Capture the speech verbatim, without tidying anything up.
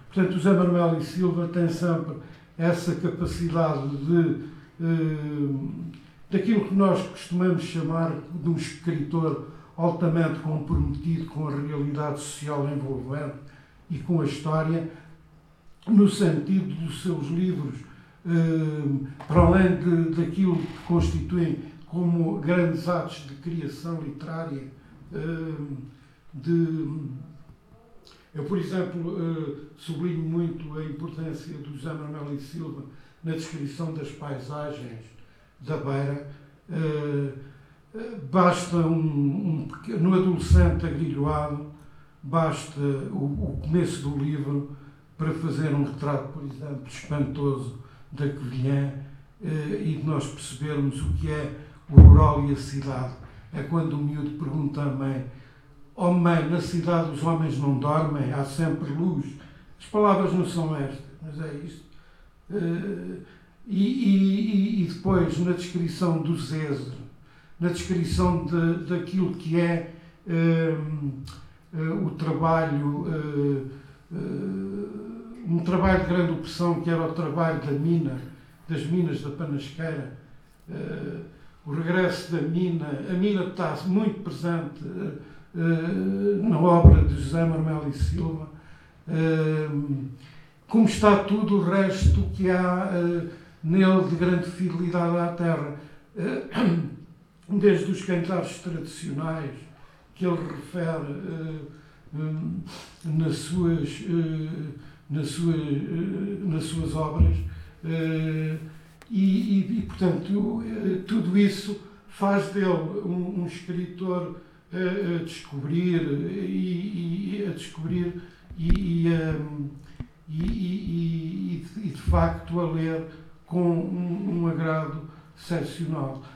Portanto, o José Manuel e Silva tem sempre essa capacidade de, eh, daquilo que nós costumamos chamar de um escritor altamente comprometido com a realidade social envolvente e com a história, no sentido dos seus livros, eh, para além de, daquilo que constituem como grandes atos de criação literária, eh, de... Eu, por exemplo, sublinho muito a importância do José Manuel e Silva na descrição das paisagens da Beira. Basta um, um no adolescente agrilhoado, basta o, o começo do livro para fazer um retrato, por exemplo, espantoso da Covilhã, e de nós percebermos o que é o rural e a cidade. É quando o miúdo pergunta à mãe: "Oh mãe, na cidade os homens não dormem, há sempre luz." As palavras não são estas, mas é isto. Uh, e, e, e depois, na descrição do Zézer, na descrição de, daquilo que é uh, uh, o trabalho, uh, uh, um trabalho de grande opressão, que era o trabalho da mina, das minas da Panasqueira, uh, o regresso da mina, a mina está muito presente uh, Uh, na obra de José Manuel e Silva, uh, como está tudo o resto que há uh, nele de grande fidelidade à terra, uh, desde os cantares tradicionais que ele refere uh, um, nas, suas, uh, nas, suas, uh, nas suas obras, uh, e, e, e, portanto, uh, tudo isso faz dele um, um escritor a descobrir e, e a descobrir e, e, um, e, e, e, e de facto a ler com um, um agrado excepcional.